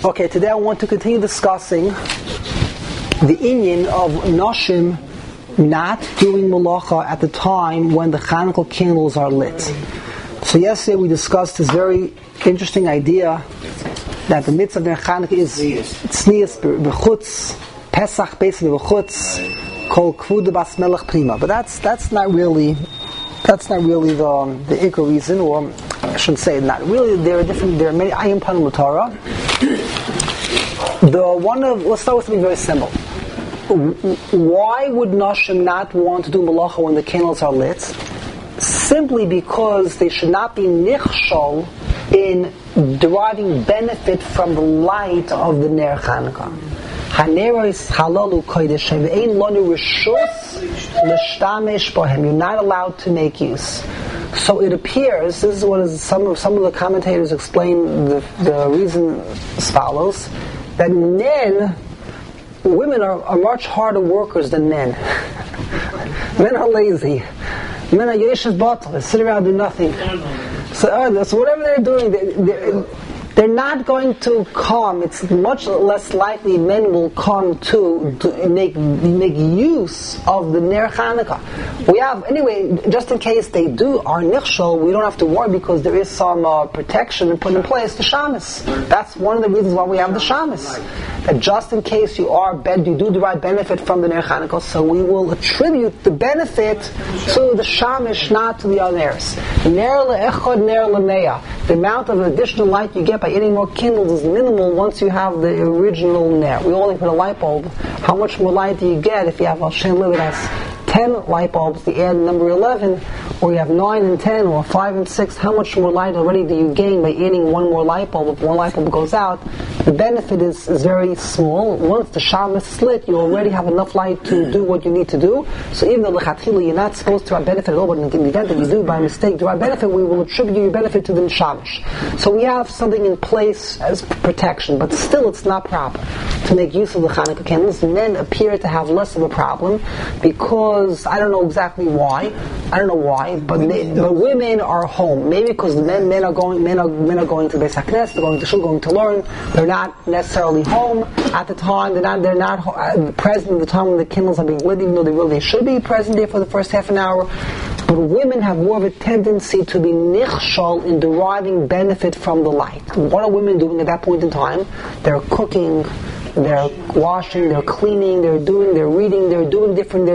Okay, today I want to continue discussing the inyan of Noshim not doing malacha at the time when the Chanukah candles are lit. So yesterday we discussed this very interesting idea that the mitzvah of the Chanukah is tznius b'chutz, Pesach basically b'chutz, kol kvuda bas melech prima. But that's not really the ikar reason, or I shouldn't say not really. There are many ayim panim l'Torah. Let's start with something very simple. Why would Nashim not want to do malacha when the candles are lit? Simply because they should not be nichshol in deriving benefit from the light of the Ner Chanukah. Haneros halalu kodesh ve'ein lanu rishus l'shtamesh bohem. You're not allowed to make use. So it appears, this is what some of the commentators explain the reason as follows, that women are much harder workers than men. Men are lazy. Men are yeshes bottle. They sit around and do nothing. So whatever they're doing, they're not going to come. It's much less likely men will come to make use of the Ner Chanukah. We have, anyway, just in case they are nichshol, we don't have to worry because there is some protection put in place, the shamas. That's one of the reasons why we have the shamas. That just in case you do derive benefit from the Ner Chanukah, so we will attribute the benefit to the shamish, not to the others. Ner le'echad, ner le'meya. The amount of additional light you get by eating more candles is minimal once you have the original ner. We only put a light bulb. How much more light do you get if you have Hashem Liv that has 10 light bulbs to add number 11, or you have 9 and 10, or 5 and 6? How much more light already do you gain by adding one more light bulb? If one light bulb goes out, the benefit is very small. Once the sham is slit, you already have enough light to do what you need to do. So even though l'chatchila you're not supposed to derive benefit at all, but in the event that you do by mistake derive benefit, we will attribute your benefit to the neshamish. So we have something in place as protection, but still it's not proper to make use of the Chanukah candles. Men appear to have less of a problem because I don't know exactly why. But women are home. Maybe because men are going to Beis HaKnesset, they're going to shul, going to learn. They're not necessarily home at the time. They're not present at the time when the candles are being lit, even though they should be present there for the first half an hour. But women have more of a tendency to be nichshol in deriving benefit from the light. What are women doing at that point in time? They're cooking, they're washing, they're cleaning, they're reading, they're doing different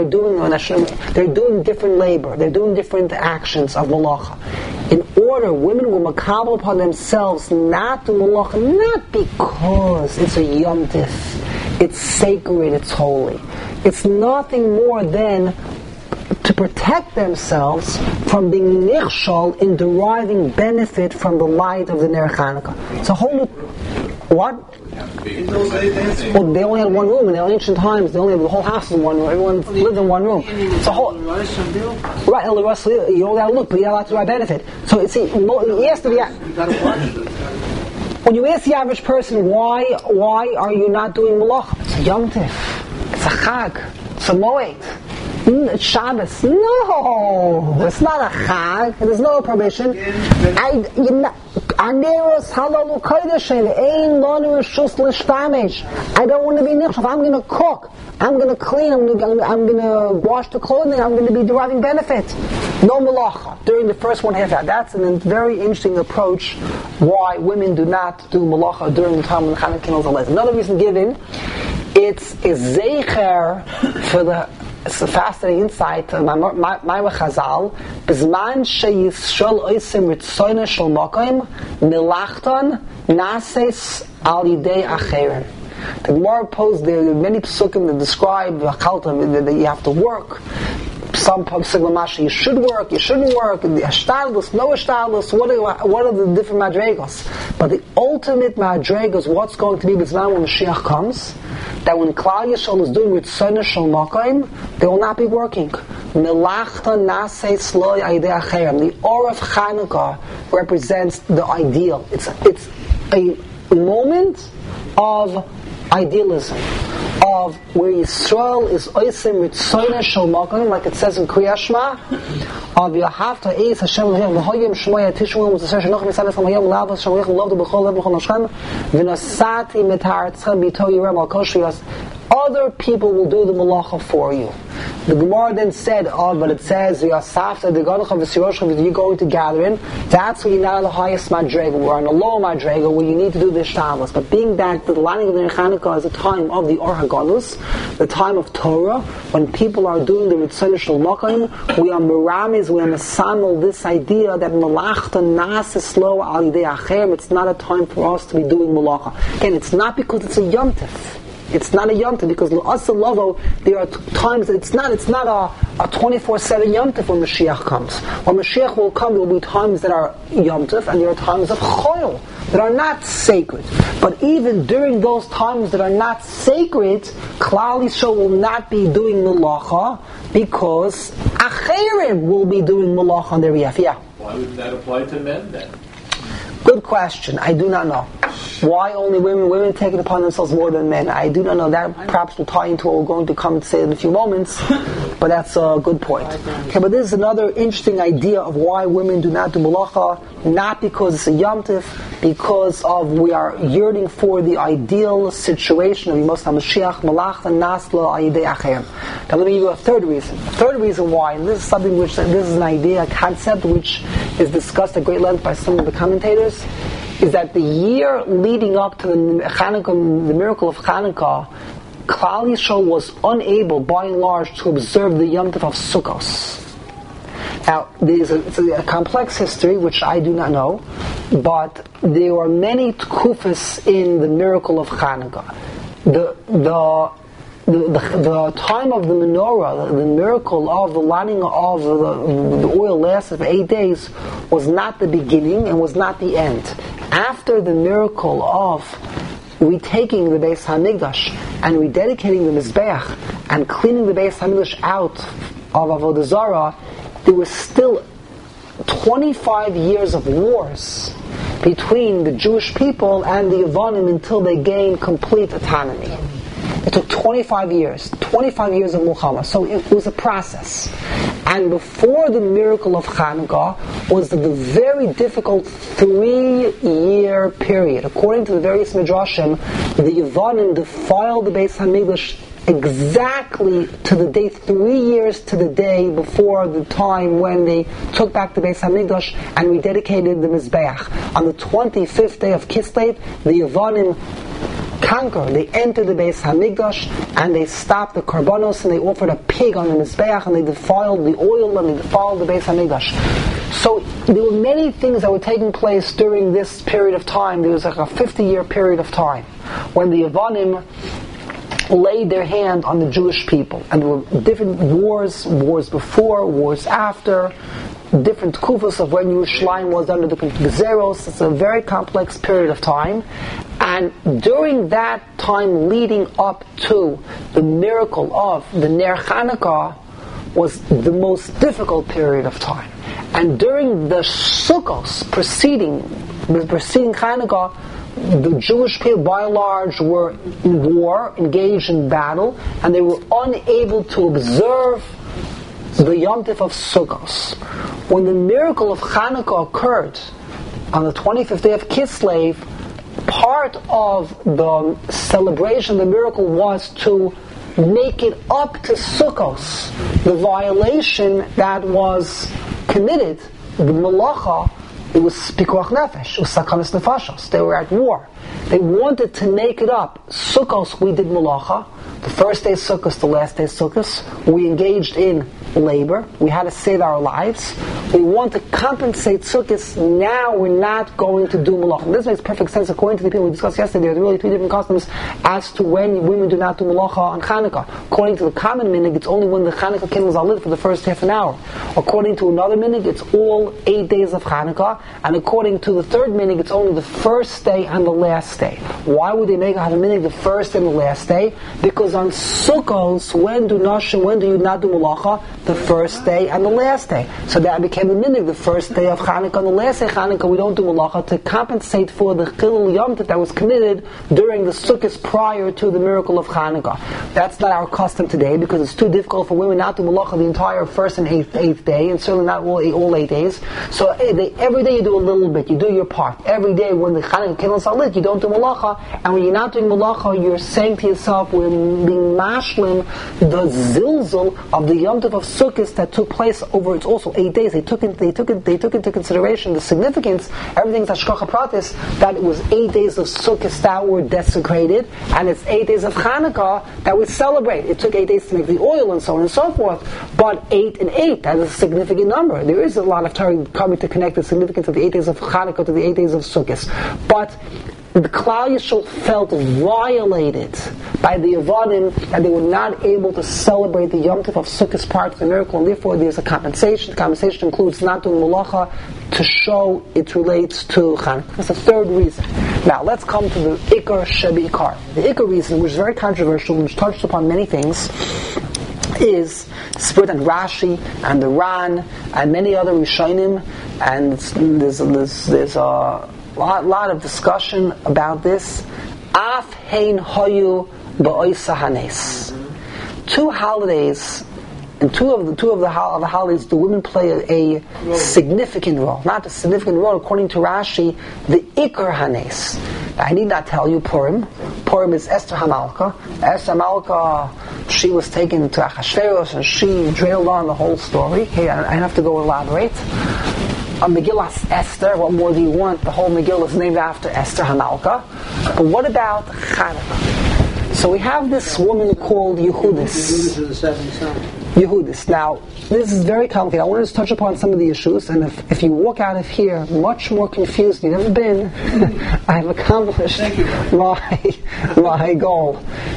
labor, they're doing different actions of malacha. In order, women will makabel upon themselves not to malacha, not because it's a yom tif, it's sacred, it's holy. It's nothing more than to protect themselves from being nichshol in deriving benefit from the light of the Ner Chanukah. It's a whole what? Well, they only had one room in the ancient times. They only had the whole house in one room. Everyone lived in one room. It's a whole right. You only have to look, but you're allowed to derive benefit. So see, he has to be. When you ask the average person why are you not doing malacha? It's a yom tif. It's a chag. It's a moed. It's Shabbos. No, it's not a chag. There's no permission. I don't want to be nichshel. I'm going to cook, I'm going to clean, I'm going to wash the clothing, I'm going to be deriving benefit. No malacha during the first 1/2 hour. That's a very interesting approach why women do not do malacha during the time when the Chanukah candles are lit. Another reason given, it's a zeicher for it's a fascinating insight. My Chazal, B'zman sheyisrael oisim ritzoyna shel makom milachton nases al yidei acherim. The Gemara posed there are many psukim that describe the chalta that you have to work. Some psukim you should work, you shouldn't work. The ashtadlus, no ashtadlus. What are the different madregos? But the ultimate madregos, what's going to be b'zman when Mashiach comes? That when Klal Yisrael is doing Ritzonah Shel Makom, they will not be working. Melachta Nasei Sloi Aidei Acherim. The Or of Chanukah represents the ideal. It's a moment of idealism, of where Yisrael is Oisim Ritzonah Shel Makom, like it says in Kriyas Shema, of Yahavta Eis Hashem V'Hoyim Shmoya Tishmum V'Sasher Nochem V'Sabes Hamayim Lavos Shem Yechem Lovdu B'Chol Lev B'Chol Nashchem V'Nosati Mitar Tzchem B'To Yirem Al Koshrias. Other people will do the malacha for you. The Gemara then said, but it says, you're going to gather in. That's when you're not on the highest madrega. We're on the low madrega where you need to do the shtabas. But being that the lining of the Chanukah is the time of the Or HaGadlus, the time of Torah, when people are doing the Ritzon Shel Makom, we are meramis, we are mesamel this idea that malachta nas is slow al yidei acher. It's not a time for us to be doing malacha. Again, it's not because it's a Yom Tov. It's not a Yom Tov, because l'asal lavo, there are times that it's not a 24/7 Yom Tov when Mashiach comes. When Mashiach will come, there will be times that are Yom Tov, and there are times of Choil, that are not sacred. But even during those times that are not sacred, Klal Yisrael will not be doing Melacha, because Acherim will be doing Melacha on their behalf. Yeah? Why wouldn't that apply to men then? Good question. I do not know. Why only women? Women take it upon themselves more than men. I do not know. That perhaps will tie into what we're going to come and say in a few moments, but that's a good point. Okay, but this is another interesting idea of why women do not do malacha, not because it's a Yom Tov, because of we are yearning for the ideal situation of Yemos HaMashiach, Malach and Nasla Ayidei Achem. Now let me give you a third reason. A third reason why, and this is something which, this is an idea, a concept which is discussed at great length by some of the commentators, is that the year leading up to the Chanukah, the miracle of Chanukah, Klal Yisrael was unable, by and large, to observe the Yom Tov of Sukkos. Now, it's a complex history, which I do not know, but there are many tkufas in the miracle of Chanukah. The time of the menorah, the miracle of the lighting of the oil lasted for 8 days, was not the beginning and was not the end. After the miracle of retaking the Beis Hamikdash and rededicating the Mizbeach and cleaning the Beis Hamikdash out of Avodah Zarah, there was still 25 years of wars between the Jewish people and the Yevanim until they gained complete autonomy. It took 25 years of Muhammad. So it was a process. And before the miracle of Chanukah was the very difficult 3-year period. According to the various Midrashim, the Yevanim defiled the Beis Hamikdash exactly to the day, 3 years to the day before the time when they took back the Beis Hamikdash and rededicated the Mizbeach. On the 25th day of Kislev, the Yevanim conquered. They entered the Beis Hamikdash and they stopped the Karbanos and they offered a pig on the Mizbeach and they defiled the oil and they defiled the Beis Hamikdash. So there were many things that were taking place during this period of time. There was like a 50-year period of time when the Yevanim laid their hand on the Jewish people, and there were different wars before, wars after, different kufas of when Yerushalayim was under the Gezeros. It's a very complex period of time, and during that time leading up to the miracle of the Ner Chanukah was the most difficult period of time. And during the Sukkos preceding Chanukah, the Jewish people, by and large, were in war, engaged in battle, and they were unable to observe the Yom Tov of Sukkos. When the miracle of Chanukah occurred on the 25th day of Kislev, part of the celebration of the miracle was to make it up to Sukkos, the violation that was committed, the malacha. It was pikuach nefesh, it was sakanas nefashos. They were at war. They wanted to make it up. Sukkos, we did malacha. The first day of Sukkos, the last day of Sukkos, we engaged in labor. We had to save our lives. We want to compensate Sukkos. Now we're not going to do malacha. This makes perfect sense according to the people we discussed yesterday. There are really 3 different customs as to when women do not do malacha on Chanukah. According to the common minhag, it's only when the Chanukah candles are lit for the first half an hour. According to another minhag, it's all 8 days of Chanukah. And according to the third minhag, it's only the first day and the last day. Why would they make a minhag the first and the last day? Because on Sukkos, when do you not do malacha? the first day and the last day. So that became the minhag, the first day of Chanukah and the last day of Chanukah we don't do malacha to compensate for the chilul yom tov that was committed during the sukkahs prior to the miracle of Chanukah. That's not our custom today because it's too difficult for women not to malacha the entire first and eighth day, and certainly not all 8 days. So every day you do a little bit, you do your part. Every day when the Chanukah candles are lit, you don't do malacha, and when you're not doing malacha, you're saying to yourself, we're being mashlim the zilzul of the Yom Tov of Sukkot that took place over, it's also 8 days. They took into consideration the significance, everything's hashgacha pratis, that it was 8 days of Sukkot that were desecrated, and it's 8 days of Chanukah that we celebrate. It took 8 days to make the oil and so on and so forth, but 8 and 8, that is a significant number. There is a lot of Torah coming to connect the significance of the 8 days of Chanukah to the 8 days of Sukkot. But the Klal Yisrael felt violated by the Avadim and they were not able to celebrate the Yom Tov of Sukkot prior to the miracle, and therefore there's a compensation. The compensation includes not doing malacha to show it relates to Chanukah. That's the third reason. Now let's come to the Ikar Shebi Ikar. The Ikar reason, which is very controversial, which touched upon many things, is Spirit and Rashi and the Ran and many other Rishonim, and there's a lot of discussion about this. Af hein hoyu ba'oisa hanes. 2 holidays, and two of the holidays, the women play a significant role. Not a significant role, according to Rashi, the Ikar Hanes. I need not tell you Purim. Purim is Esther HaMalka. Esther HaMalka, she was taken to Achashverosh and she trailed on the whole story. Okay, I have to go elaborate. Megillah Esther, what more do you want? The whole Megillah is named after Esther HaMalka. But what about Chanukah? So we have this woman called Yehudis. Yehudis. Now, this is very complicated. I want to touch upon some of the issues, and if you walk out of here much more confused than you've ever been, I've accomplished my goal.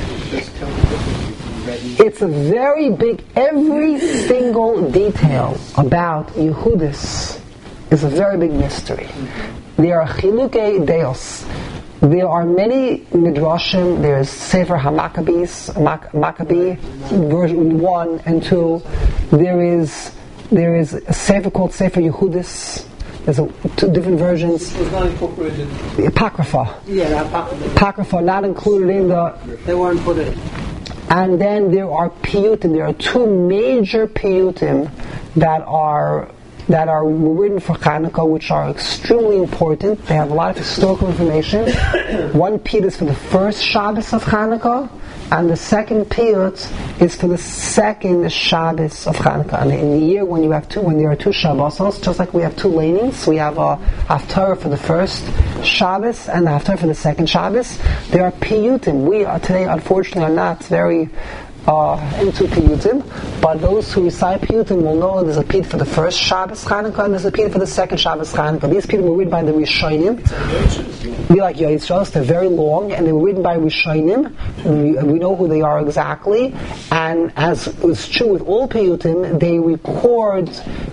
It's a very big, every single detail about Yehudis is a very big mystery. There are chilukei deos. There are many midrashim. There's Sefer HaMaccabes, Maccabee, version 1 and 2. There is a Sefer called Sefer Yehudis. There's 2 different versions. It's not incorporated. The Apocrypha. Yeah, the Apocrypha. Apocrypha, not included in the... They weren't put in. And then there are piyutim. There are 2 major piyutim that are written for Chanukah, which are extremely important. They have a lot of historical information. One piyut is for the first Shabbos of Chanukah, and the second piyut is for the second Shabbos of Chanukah. And in the year when there are 2 Shabbosos, just like we have 2 lanings, we have a Haftarah for the first Shabbos and a Haftarah for the second Shabbos. There are piyutim. We are today, unfortunately, are not very into piyutim, but those who recite piyutim will know there's a piyut for the first Shabbos Chanukah and there's a piyut for the second Shabbos Chanukah. These piyutim were written by the Rishonim. Be like Yitzchak, they're very long, and they were written by Rishonim. We know who they are exactly, and as is true with all piyutim, they record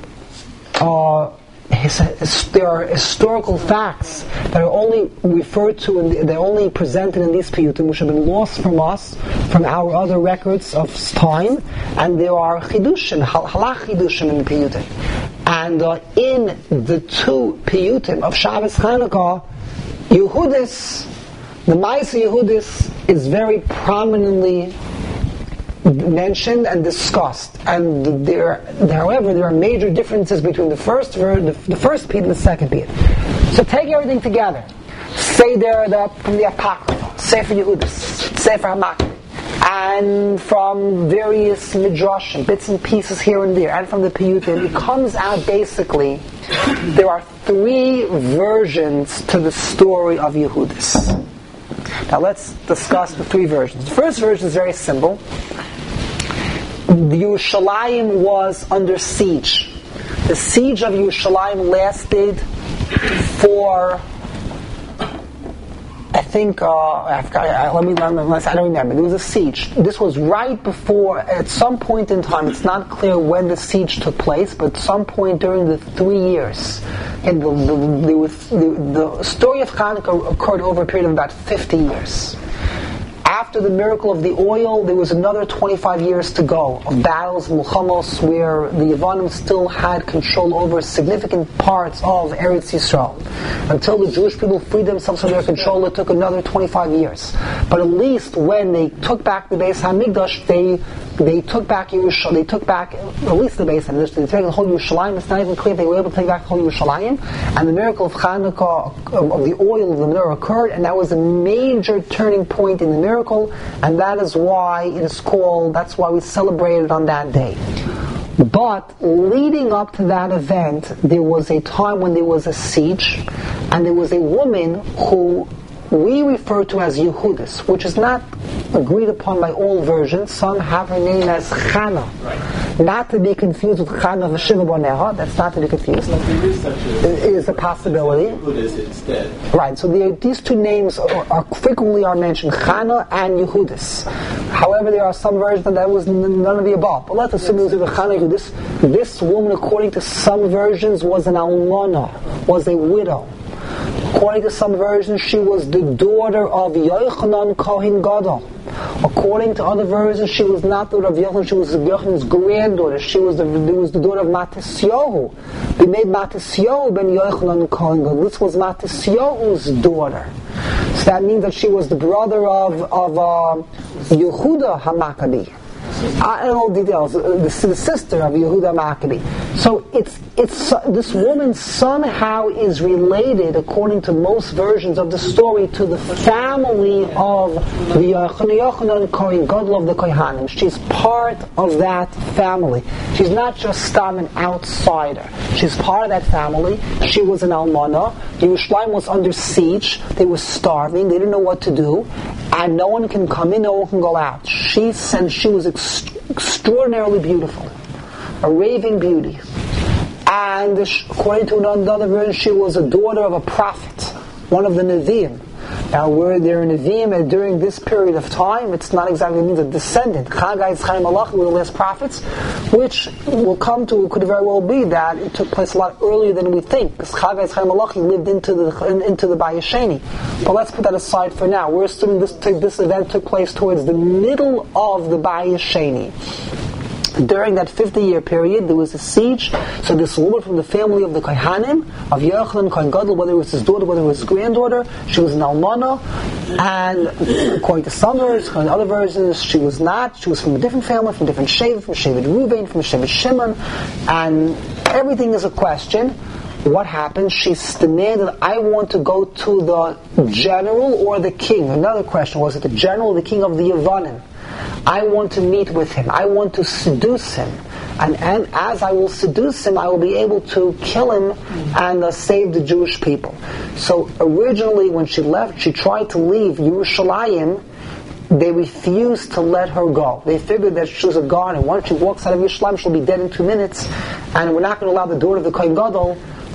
there are historical facts that are only referred to and they're only presented in these piyutim, which have been lost from us, from our other records of time, and there are chidushim, halach chidushim in the piyutim. And in the 2 piyutim of Shabbos Chanukah, Yehudis, the Ma'aseh Yehudis is very prominently mentioned and discussed, and however there are major differences between the first piyut and the second piyut. So take everything together. Say from the Apocrypha, Sefer Yehudis, Sefer HaMaccabee, and from various midrashim, bits and pieces here and there, and from the piyutim, it comes out basically there are 3 versions to the story of Yehudis. Now let's discuss the 3 versions. The first version is very simple. Yerushalayim was under siege. The siege of Yerushalayim lasted for, I think, I don't remember. There was a siege. This was right before, at some point in time, it's not clear when the siege took place, but at some point during the 3 years. And the story of Chanukah occurred over a period of about 50 years. after the miracle of the oil, there was another 25 years to go of battles, mulchamos, where the Yevanim still had control over significant parts of Eretz Yisrael. Until the Jewish people freed themselves from their control, it took another 25 years. But at least when they took back the Beis HaMikdash, they took back Yerushalayim. They took back at least the Beis HaMikdash. They took back the whole Yerushalayim. It's not even clear if they were able to take back the whole Yerushalayim. And the miracle of Chanukah, of the oil of the menorah, occurred, and that was a major turning point in the miracle, and that is why it is called. That's why we celebrate it on that day. But leading up to that event, there was a time when there was a siege, and there was a woman who we refer to as Yehudis, which is not agreed upon by all versions. Some have her name as Chana. Right. Not to be confused with Chana V'Shiva Boneha. That's not to be confused. It is a possibility. Yehudis instead. Right, so these two names are frequently mentioned, Chana and Yehudis. However, there are some versions that was none of the above. But let's assume it was either Chana or Yehudis. This woman, according to some versions, was an almana, was a widow. According to some versions, she was the daughter of Yochanan Kohen Gadol. According to other versions, she was not the daughter of Yochanan, she was Yochanan's granddaughter. She was the daughter of Matisyahu. They made Matisyahu ben Yochanan Kohen Gadol. This was Matisyahu's daughter. So that means that she was the brother of Yehuda HaMaccabi. I don't know details. The sister of Yehuda Maccabi. So it's this woman somehow is related, according to most versions of the story, to the family of the Yochanan Kohen Gadol of the Kohanim. She's part of that family. She's not just an outsider. She's part of that family. She was an almana. Yerushalayim was under siege. They were starving. They didn't know what to do, and no one can come in, no one can go out. She was extraordinarily beautiful, a raving beauty. And according to another version, she was a daughter of a prophet, one of the Nevi'im. Now, were there Nevi'im during this period of time? It's not exactly means a descendant. Chagai, Chaim, Malachi were the last prophets, which will come to, could very well be that it took place a lot earlier than we think, because Chagai, Chaim, Malachi lived into the Bayesheni. But let's put that aside for now. We're assuming this event took place towards the middle of the Bayesheni. During that 50-year period, there was a siege. So this woman from the family of the Kohanim, of Yochanan Kohen Gadol, whether it was his daughter, whether it was his granddaughter, she was an almana. And according to some versions, according to other versions, she was not. She was from a different family, from a different Shevet, from Shevet Reuven, from Shevet Shimon. And everything is a question. What happened? She demanded, I want to go to the general or the king. Another question, was it the general or the king of the Yevanim? I want to meet with him. I want to seduce him. And as I will seduce him, I will be able to kill him and save the Jewish people. So originally when she left, she tried to leave Yerushalayim. They refused to let her go. They figured that she was a garden. Once she walks out of Yerushalayim, she'll be dead in 2 minutes. And we're not going to allow the daughter of the Kohen Gadol,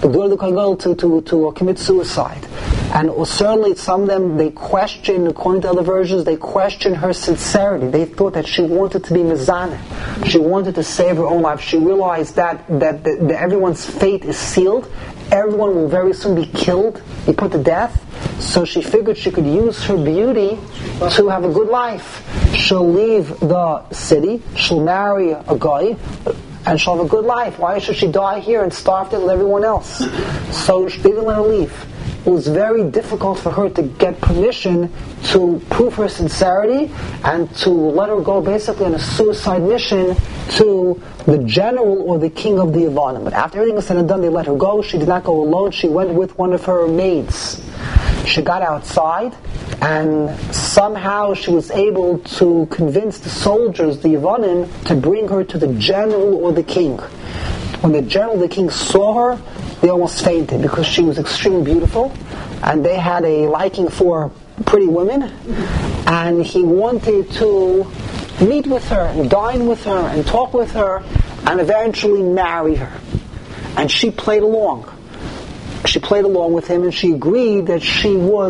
to commit suicide. And certainly some of them, they questioned, according to other versions, they questioned her sincerity. They thought that she wanted to be mizaneh. She wanted to save her own life. She realized that everyone's fate is sealed. Everyone will very soon be killed, be put to death. So she figured she could use her beauty to have a good life. She'll leave the city, she'll marry a guy, and she'll have a good life. Why should she die here and starve there with everyone else? So they didn't let her leave. It was very difficult for her to get permission to prove her sincerity and to let her go basically on a suicide mission to the general or the king of the Yevanim. But after everything was said and done, they let her go. She did not go alone. She went with one of her maids. She got outside, and somehow she was able to convince the soldiers, the Yevanim, to bring her to the general or the king. When the general, the king, saw her, they almost fainted because she was extremely beautiful, and they had a liking for pretty women, and he wanted to meet with her and dine with her and talk with her and eventually marry her. And she played along. She played along with him, and she agreed that she would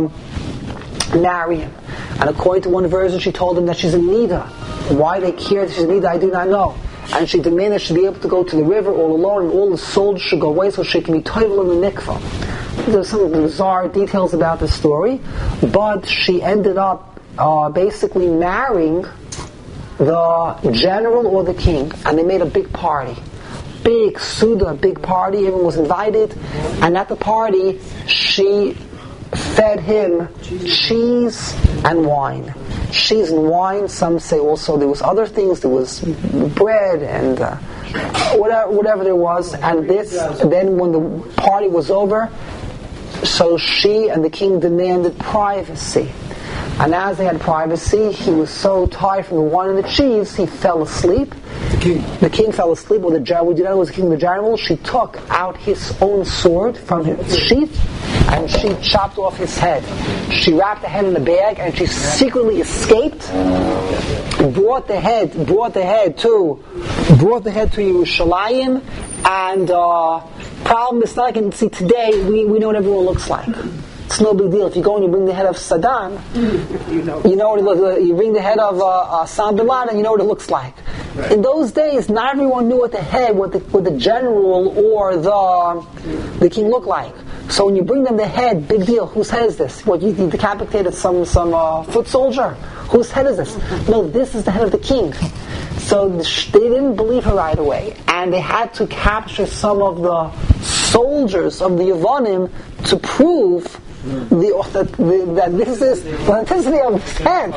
marry him. And according to one version, she told him that she's a Nida. Why they care that she's a Nida, I do not know. And she demanded she be able to go to the river all alone, and all the soldiers should go away so she can be toivel in the mikvah. There's some bizarre details about the story, but she ended up basically marrying the general or the king, and they made a big party. Big Suda, big party, everyone was invited, and at the party, she fed him cheese and wine. Cheese and wine, some say also there was other things, there was bread and whatever there was, and then when the party was over, so she and the king demanded privacy. And as they had privacy, he was so tired from the wine and the cheese, he fell asleep. The king fell asleep with the general. We did not was the king of the general. She took out his own sword from his sheath and she chopped off his head. She wrapped the head in a bag and she secretly escaped. Brought the head to Yerushalayim, and problem is, not like you see today. We know what everyone looks like. It's no big deal. If you go and you bring the head of Saddam, you know what it looks. You bring the head of Osama bin Laden, you know what it looks like. Right. In those days, not everyone knew what the general or the king looked like. So when you bring them the head, big deal. Whose head is this? What, you decapitated some foot soldier? Whose head is this? No, this is the head of the king. So they didn't believe her right away, and they had to capture some of the soldiers of the Yevonim to prove that this is the authenticity of his head.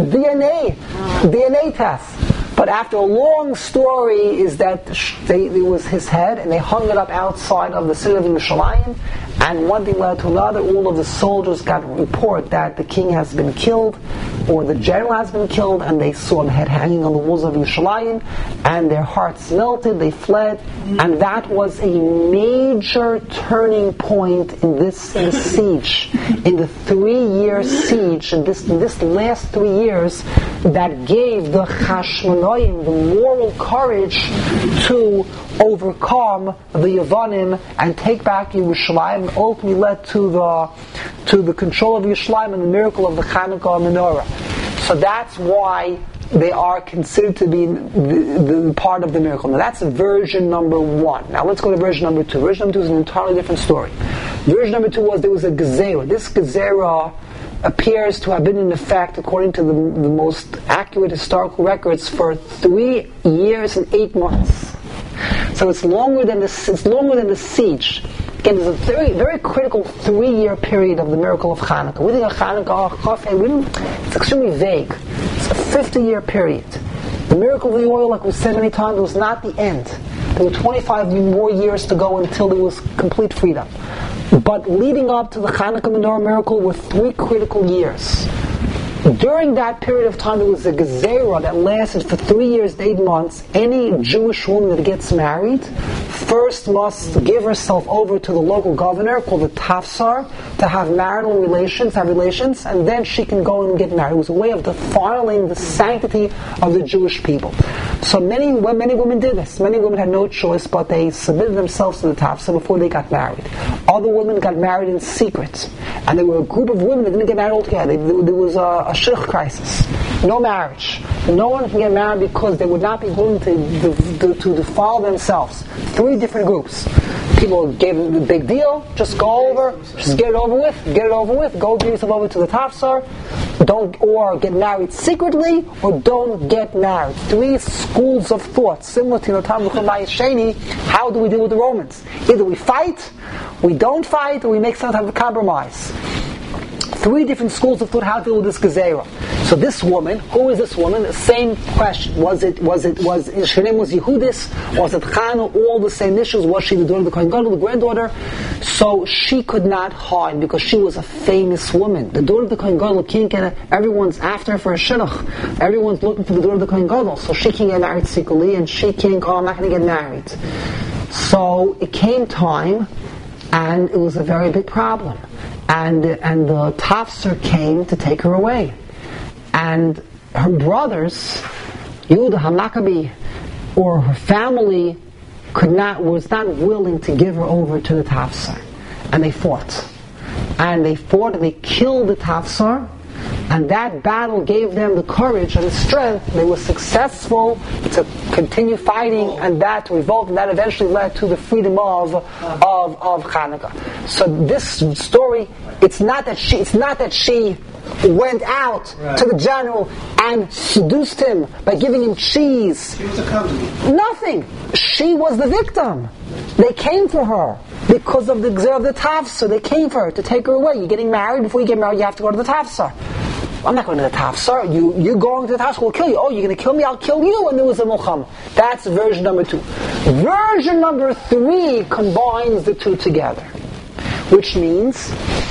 DNA test. But after a long story is that it was his head, and they hung it up outside of the city of Yerushalayim, and one thing led to another. All of the soldiers got a report that the king has been killed, or the general has been killed, and they saw the head hanging on the walls of Yerushalayim, and their hearts melted, they fled, and that was a major turning point in this siege, in the 3-year siege, in this last 3 years, that gave the Hashmonaim the moral courage to overcome the Yevonim and take back Yerushalayim, and ultimately led to the control of Yerushalayim and the miracle of the Hanukkah menorah. So that's why they are considered to be the part of the miracle. Now that's version number 1. Now let's go to version number 2. Version number 2 is an entirely different story. Version number 2 was there was a gezerah. This gezerah appears to have been in effect, according to the most accurate historical records, for 3 years and 8 months. So it's longer than the siege. Again, there's a very, very critical 3-year period of the miracle of Hanukkah. We think of Hanukkah, it's extremely vague. It's a 50-year period. The miracle of the oil, like we said many times, was not the end. There were 25 more years to go until there was complete freedom. But leading up to the Hanukkah menorah miracle were 3 critical years. During that period of time, there was a gezerah that lasted for 3 years and 8 months. Any Jewish woman that gets married first must give herself over to the local governor, called the Tafsar, to have marital relations, and then she can go and get married. It was a way of defiling the sanctity of the Jewish people. So many women did this. Many women had no choice, but they submitted themselves to the Tafsar before they got married. Other women got married in secret, and there were a group of women that didn't get married altogether. There was a shidduch crisis. No marriage. No one can get married because they would not be willing to defile themselves. 3 different groups. People gave them the big deal. Just go over. Just get it over with. Go give yourself over to the Tafsar. Or get married secretly, or don't get married. 3 schools of thought, similar to Notam L'Chumay Sheni. How do we deal with the Romans? Either we fight, we don't fight, or we make some type of compromise. 3 different schools of thought how to deal with this gezerah. So this woman, who is this woman? The same question. Her name was Yehudis? Was it Chana? All the same issues. Was she the daughter of the Kohen Gadol, the granddaughter? So she could not hide because she was a famous woman. The daughter of the Kohen Gadol can't get everyone's after her for a shidduch. Everyone's looking for the daughter of the Kohen Gadol. So she can't get married secretly, and she can't go, I'm not going to get married. So it came time, and it was a very big problem. And the Tafsir came to take her away. And her brothers, Yehuda HaMaccabi, or her family, was not willing to give her over to the Tafsir. And they fought. And they killed the Tafsir. And that battle gave them the courage and the strength. They were successful to continue fighting, and that revolt, and that eventually led to the freedom of Hanukkah. So this story, it's not that she went out to the general and seduced him by giving him cheese. She was a company. Nothing. She was the victim. They came for her because of the Gzera of the Tafsir. They came for her to take her away. You're getting married. Before you get married, you have to go to the Tafsir. I'm not going to the Tafsir. You're going to the Tafsir. We'll kill you. Oh, you're going to kill me? I'll kill you. And there was a Mulcham. That's version number 2. Version number 3 combines the two together, which means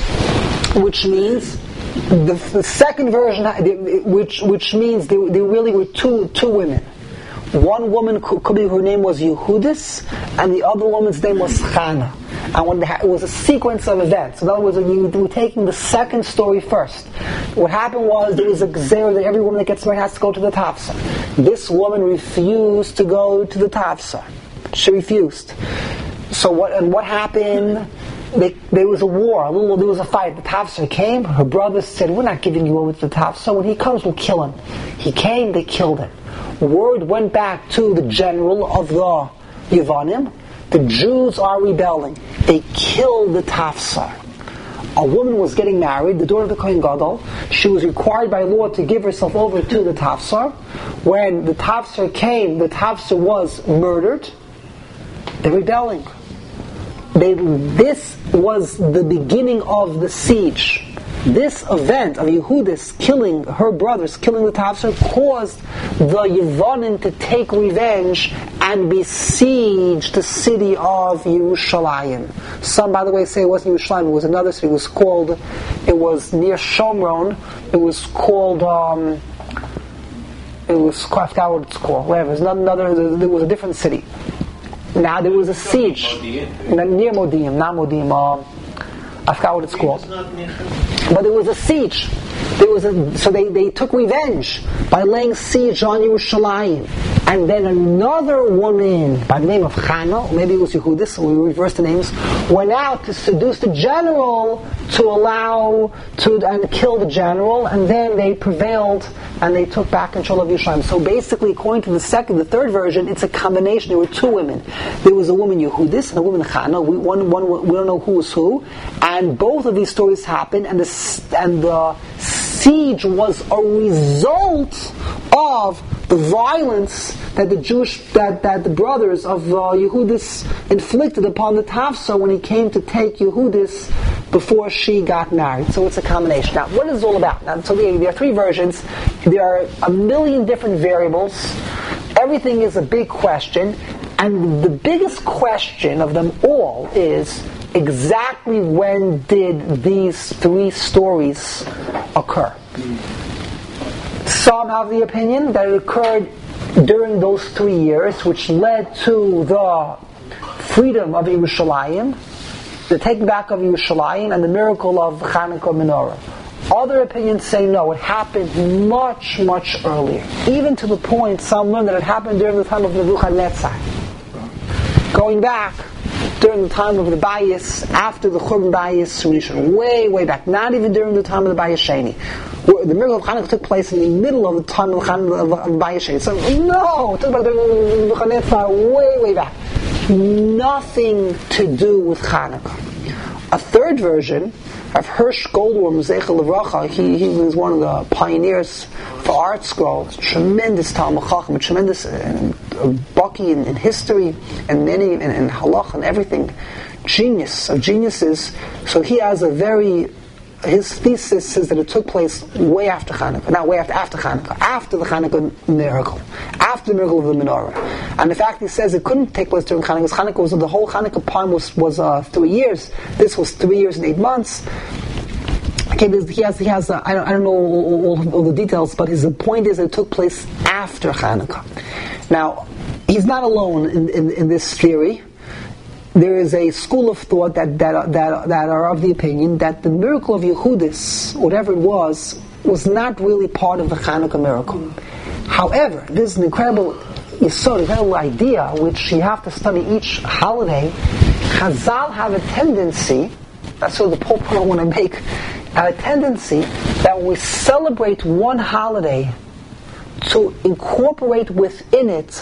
the second version, which means there really were two women. One woman could be, her name was Yehudis, and the other woman's name was Chana. And it was a sequence of events. In other words, you were taking the second story first. What happened was there was a gzera that every woman that gets married has to go to the Tafsir. This woman refused to go to the Tafsir. She refused. So what happened? There was a war. There was a fight. The Tafsir came. Her brothers said, "We're not giving you over to the Tafsir. When he comes, we'll kill him." He came. They killed him. Word went back to the general of the Yevanim. The Jews are rebelling. They killed the Tafsir. A woman was getting married, the daughter of the Kohen Gadol. She was required by law to give herself over to the Tafsir. When the Tafsir came, the Tafsir was murdered. They're rebelling. This was the beginning of the siege. This event of Yehudis killing her brothers, killing the Tafsir, caused the Yevonim to take revenge and besiege the city of Yerushalayim. Some, by the way, say it wasn't Yerushalayim, it was another city. It was near Shomron. It was called, I forgot what it's called. Whatever. There was a different city. Now there was a siege. Near Modi'in, not Modi'in. I forgot what it's called. But there was a siege. So they took revenge by laying siege on Yerushalayim. And then another woman by the name of Chana, or maybe it was Yehudis, so we reversed the names, went out to seduce the general and kill the general, and then they prevailed and they took back control of Yerushalayim. So basically, according to the third version, it's a combination. There were two women. There was a woman Yehudis and a woman Chana. We don't know who was who, and both of these stories happened, and the siege was a result of the violence that the brothers of Yehudis inflicted upon the Tafsir when he came to take Yehudis before she got married. So it's a combination. Now, what is it all about? Now, so there are 3 versions. There are a million different variables. Everything is a big question, and the biggest question of them all is exactly when did these 3 stories occur? Some have the opinion that it occurred during those 3 years, which led to the freedom of Yerushalayim, the taking back of Yerushalayim, and the miracle of Hanukkah menorah. Other opinions say no, it happened much, much earlier. Even to the point, some learn that it happened during the time of Nebuchadnezzar. Going back during the time of the Bayis, after the Churban Bayis Rishon, way back, not even during the time of the Bayis Sheni. The miracle of Hanukkah took place in the middle of the time of Bayis Sheni. So no, it took about the Nebuchadnezzar way back. Nothing to do with Hanukkah. A third version of Hirsch Goldworm, Zeichel Levracha, he was one of the pioneers for art scrolls, tremendous Talmud Chacham, a tremendous Baki in history and many in halach and everything, genius of geniuses. So he has his thesis says that it took place way after Hanukkah, not way after Hanukkah, after the Hanukkah miracle, after the miracle of the menorah. And in fact, he says it couldn't take place during Hanukkah. The whole Hanukkah time was 3 years. This was 3 years and 8 months. Okay, he has. I don't know all the details, but his point is that it took place after Hanukkah. Now, he's not alone in this theory. There is a school of thought that are of the opinion that the miracle of Yehudis, whatever it was not really part of the Hanukkah miracle. However, this is an incredible idea which you have to study each holiday. Chazal have a tendency, that's what the Pope don't want to make, have a tendency that when we celebrate one holiday, to incorporate within it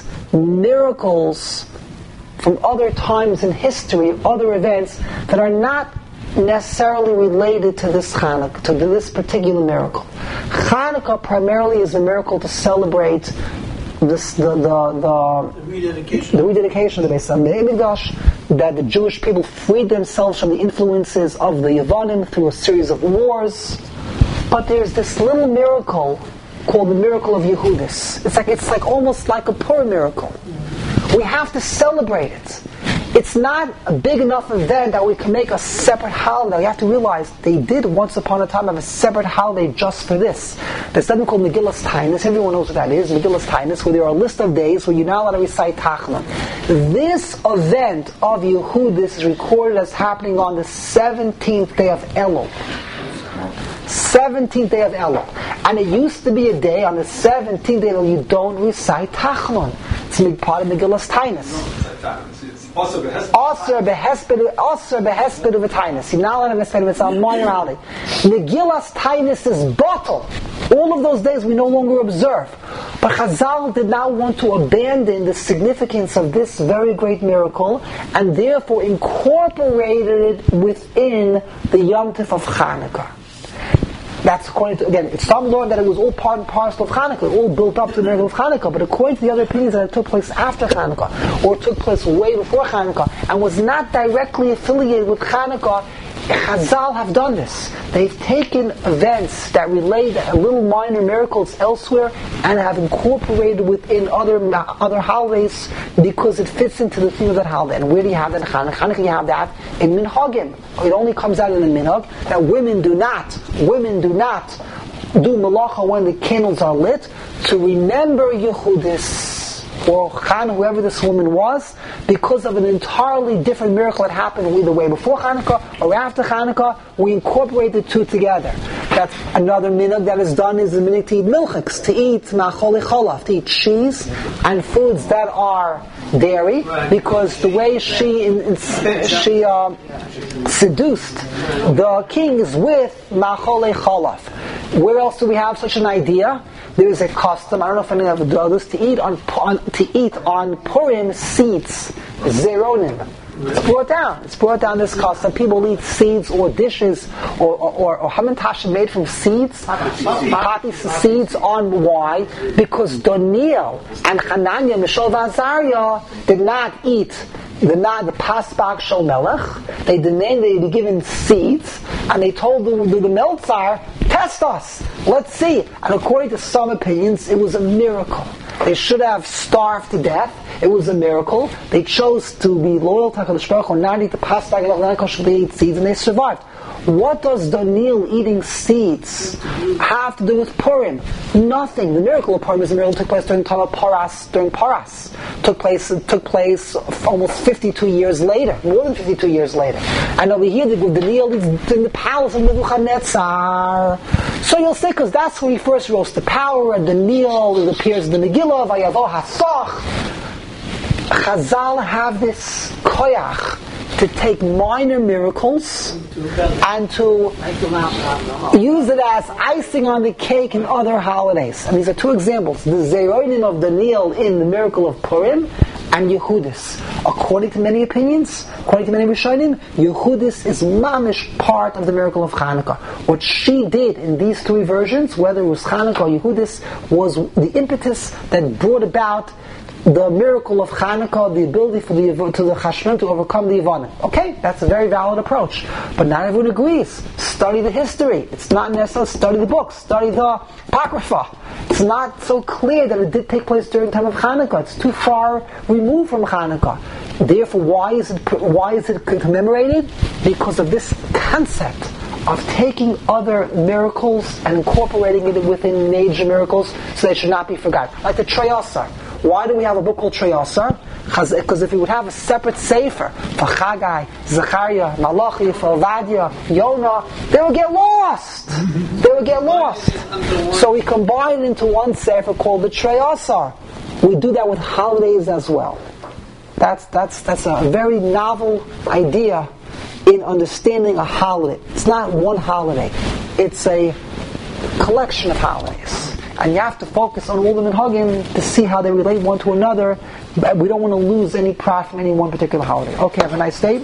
miracles from other times in history, other events that are not necessarily related to this Hanukkah, to this particular miracle. Hanukkah primarily is a miracle to celebrate the rededication of the Beis Hamikdash, that the Jewish people freed themselves from the influences of the Yevanim through a series of wars. But there's this little miracle called the miracle of Yehudis. It's like almost like a Purim miracle. We have to celebrate it. It's not a big enough event that we can make a separate holiday. You have to realize they did once upon a time have a separate holiday just for this. There's something called Megillas Tainus. Everyone knows what that is. Megillas Tainus, where there are a list of days where you're not allowed to recite Tachna. This event of Yehudis is recorded as happening on the 17th day of Elul. 17th day of Elul. And it used to be a day on the 17th day that you don't recite Tachnon. It's a part of Megillas Tainus. Also behesped of Tainus. You're not allowed to behesped it's on minor holiday. Megillas Tainus is bottle. All of those days we no longer observe. But Chazal did not want to abandon the significance of this very great miracle, and therefore incorporated it within the Yom Tov of Chanukah. That's according to, again, some learned that it was all part and parcel of Hanukkah, all built up to the miracle of Hanukkah, but according to the other opinions that it took place after Hanukkah, or took place way before Hanukkah, and was not directly affiliated with Hanukkah, Chazal have done this. They've taken events that relate little minor miracles elsewhere and have incorporated within other holidays because it fits into the theme of that holiday. And where do you have that in Hanukkah? Hanukkah, you have that in Minhagim. It only comes out in the Minhag that women do not do malacha when the candles are lit to remember Yehudis or Chan, whoever this woman was, because of an entirely different miracle that happened either way before Hanukkah or after Hanukkah. We incorporate the two together. That's another minhag that is done, is the minhag to eat milchiks, to eat ma'acholi cholav, to eat cheese and foods that are dairy, because the way she seduced the kings with ma'acholi cholav. Where else do we have such an idea? There is a custom, I don't know if anyone ever does this, to eat on Purim seeds, zeronim. It's brought down this custom. People eat seeds or dishes or hamantash made from seeds, poppy seeds on why? Because Doniel and Hananiah, Mishael Azariah did not eat the pasbak shel melech. They be given seeds, and they told the Meltzar, test us, let's see. And according to some opinions, it was a miracle. They should have starved to death. It was a miracle. They chose to be loyal to HaKadosh Baruch Hu, not eat the pasbak, they eat seeds, and they survived. What does Daniel eating seeds have to do with Purim? Nothing. The miracle of Purim is a miracle that took place during the time of Paras. During Paras, took place almost 52 years later, more than 52 years later. And over here, Daniel is in the palace of Nebuchadnezzar. So you'll say, because that's where he first rose to power, and Daniel, it appears in the Megillah, Vayavo Hasach. Chazal have this koyach to take minor miracles and to use it as icing on the cake in other holidays. And these are two examples: the Zeronim of Daniel in the miracle of Purim, and Yehudis. According to many opinions, according to many Rishonim, Yehudis is mamish part of the miracle of Hanukkah. What she did in these three versions, whether it was Hanukkah or Yehudis, was the impetus that brought about the miracle of Hanukkah, the ability for the Chashmonaim to overcome the Yevanim. Okay, that's a very valid approach. But not everyone agrees. Study the history. It's not necessarily study the books. Study the Apocrypha. It's not so clear that it did take place during the time of Hanukkah. It's too far removed from Hanukkah. Therefore, why is it commemorated? Because of this concept of taking other miracles and incorporating it within major miracles so they should not be forgotten. Like the Trei Asar. Why do we have a book called Trei Asar? Because if we would have a separate sefer for Chagai, Zechariah, Malachi, for Ovadia, Yonah, they would get lost. So we combine it into one sefer called the Trei Asar. We do that with holidays as well. That's a very novel idea in understanding a holiday. It's not one holiday. It's a collection of holidays. And you have to focus on all the minhagim to see how they relate one to another. We don't want to lose any pride from any one particular holiday. Okay, have a nice day.